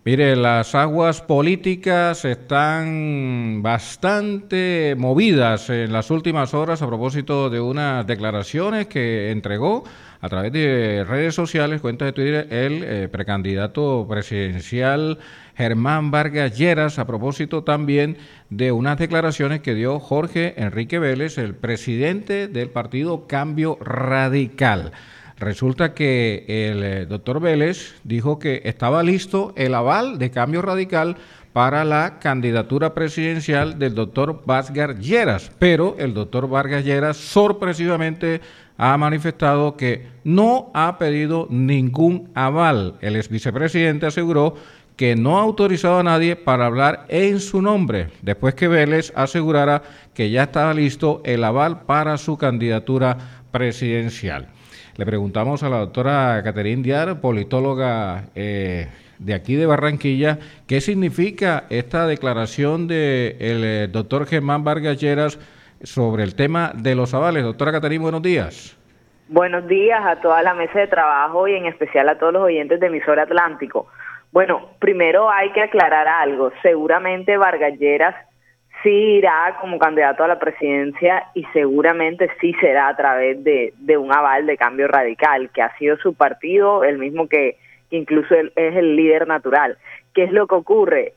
Mire, las aguas políticas están bastante movidas en las últimas horas a propósito de unas declaraciones que entregó a través de redes sociales, cuentas de Twitter, el precandidato presidencial Germán Vargas Lleras, a propósito también de unas declaraciones que dio Jorge Enrique Vélez, el presidente del partido Cambio Radical. Resulta que el doctor Vélez dijo que estaba listo el aval de Cambio Radical para la candidatura presidencial del doctor Vargas Lleras, pero el doctor Vargas Lleras sorpresivamente ha manifestado que no ha pedido ningún aval. El ex vicepresidente aseguró que no ha autorizado a nadie para hablar en su nombre, después que Vélez asegurara que ya estaba listo el aval para su candidatura presidencial. Le preguntamos a la doctora Catherine Diar, politóloga de aquí de Barranquilla, qué significa esta declaración del doctor Germán Vargas Lleras sobre el tema de los avales. Doctora Catherine, buenos días. Buenos días a toda la mesa de trabajo y en especial a todos los oyentes de Emisora Atlántico. Bueno, primero hay que aclarar algo. Seguramente Vargas Lleras sí irá como candidato a la presidencia y seguramente sí será a través de un aval de Cambio Radical, que ha sido su partido, el mismo que incluso él es el líder natural. ¿Qué es lo que ocurre?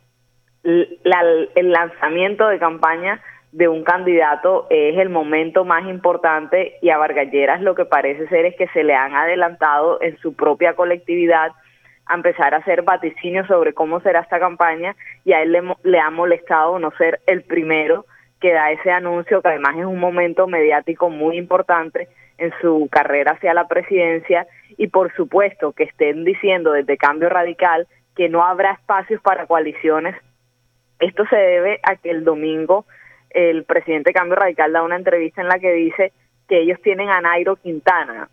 El lanzamiento de campaña de un candidato es el momento más importante y a Vargas Lleras lo que parece ser es que se le han adelantado en su propia colectividad a empezar a hacer vaticinios sobre cómo será esta campaña y a él le ha molestado no ser el primero que da ese anuncio, que además es un momento mediático muy importante en su carrera hacia la presidencia, y por supuesto que estén diciendo desde Cambio Radical que no habrá espacios para coaliciones. Esto se debe a que el domingo el presidente de Cambio Radical da una entrevista en la que dice que ellos tienen a Nairo Quintana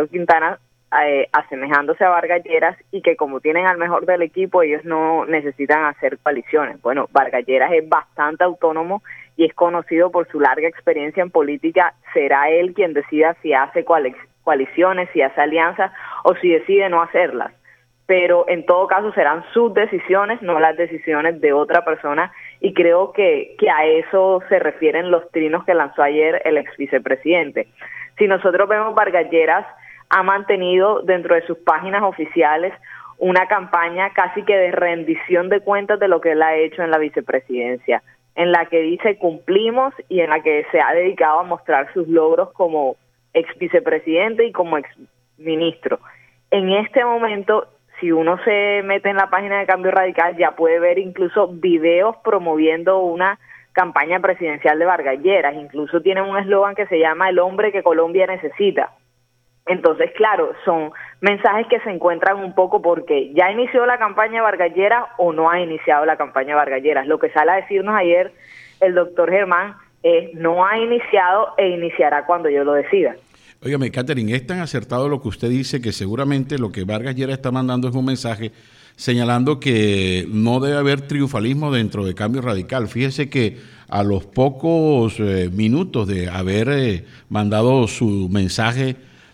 asemejándose a Vargas Lleras, y que como tienen al mejor del equipo, ellos no necesitan hacer coaliciones. Bueno, Vargas Lleras es bastante autónomo y es conocido por su larga experiencia en política. Será él quien decida si hace coaliciones, si hace alianzas o si decide no hacerlas. Pero en todo caso serán sus decisiones, no las decisiones de otra persona, y creo que a eso se refieren los trinos que lanzó ayer el ex vicepresidente. Si nosotros vemos, Vargas Lleras ha mantenido dentro de sus páginas oficiales una campaña casi que de rendición de cuentas de lo que él ha hecho en la vicepresidencia, en la que dice cumplimos y en la que se ha dedicado a mostrar sus logros como ex vicepresidente y como ex ministro. En este momento, si uno se mete en la página de Cambio Radical, ya puede ver incluso videos promoviendo una campaña presidencial de Vargas Lleras. Incluso tienen un eslogan que se llama "El hombre que Colombia necesita". Entonces, claro, son mensajes que se encuentran un poco porque ya inició la campaña Vargas Lleras o no ha iniciado la campaña Vargas Lleras. Lo que sale a decirnos ayer el doctor Germán es no ha iniciado e iniciará cuando yo lo decida. Óigame, Catherine, es tan acertado lo que usted dice que seguramente lo que Vargas Lleras está mandando es un mensaje señalando que no debe haber triunfalismo dentro de Cambio Radical. Fíjese que a los pocos minutos de haber mandado su mensaje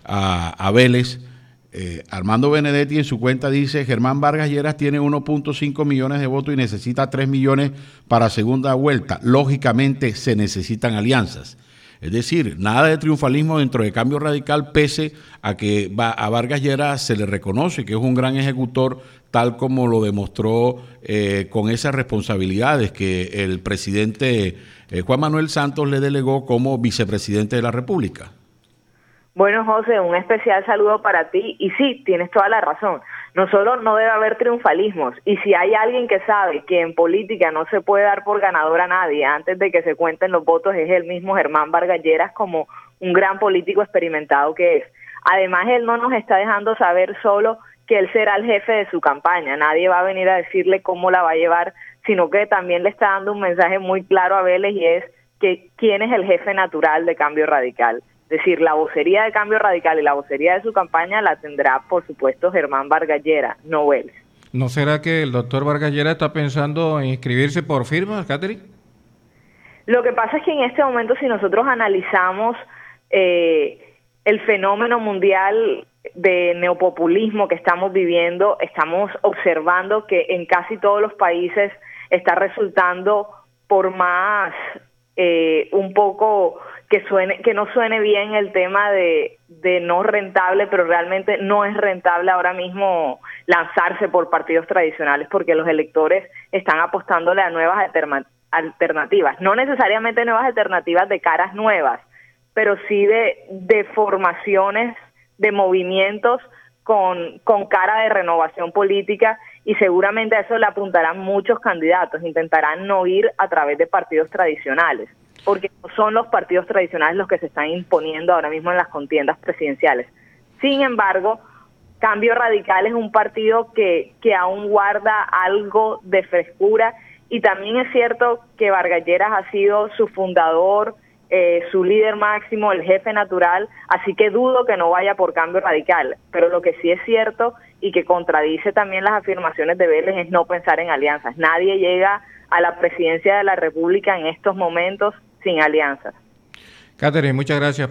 a Vélez, Armando Benedetti en su cuenta dice: Germán Vargas Lleras tiene 1.5 millones de votos y necesita 3 millones para segunda vuelta. Lógicamente se necesitan alianzas. Es decir, nada de triunfalismo dentro de Cambio Radical, pese a que a Vargas Lleras se le reconoce que es un gran ejecutor, tal como lo demostró con esas responsabilidades que el presidente Juan Manuel Santos le delegó como vicepresidente de la República. Bueno, José, un especial saludo para ti. Y sí, tienes toda la razón. No solo no debe haber triunfalismos, y si hay alguien que sabe que en política no se puede dar por ganador a nadie antes de que se cuenten los votos, es el mismo Germán Vargas Lleras, como un gran político experimentado que es. Además, él no nos está dejando saber solo que él será el jefe de su campaña. Nadie va a venir a decirle cómo la va a llevar, sino que también le está dando un mensaje muy claro a Vélez, y es que quién es el jefe natural de Cambio Radical. Es decir, la vocería de Cambio Radical y la vocería de su campaña la tendrá, por supuesto, Germán Vargas Lleras, no Vélez. ¿No será que el doctor Vargas Lleras está pensando en inscribirse por firmas, Catherine? Lo que pasa es que en este momento, si nosotros analizamos el fenómeno mundial, de neopopulismo que estamos viviendo, estamos observando que en casi todos los países está resultando, por más un poco que no suene bien el tema de no rentable, pero realmente no es rentable ahora mismo lanzarse por partidos tradicionales, porque los electores están apostándole a nuevas alternativas, no necesariamente nuevas alternativas de caras nuevas, pero sí de formaciones, de movimientos con cara de renovación política, y seguramente a eso le apuntarán muchos candidatos, intentarán no ir a través de partidos tradicionales, porque no son los partidos tradicionales los que se están imponiendo ahora mismo en las contiendas presidenciales. Sin embargo, Cambio Radical es un partido que aún guarda algo de frescura, y también es cierto que Vargas Lleras ha sido su fundador, su líder máximo, el jefe natural, así que dudo que no vaya por Cambio Radical, pero lo que sí es cierto y que contradice también las afirmaciones de Vélez es no pensar en alianzas. Nadie llega a la presidencia de la República en estos momentos sin alianzas. Catherine, muchas gracias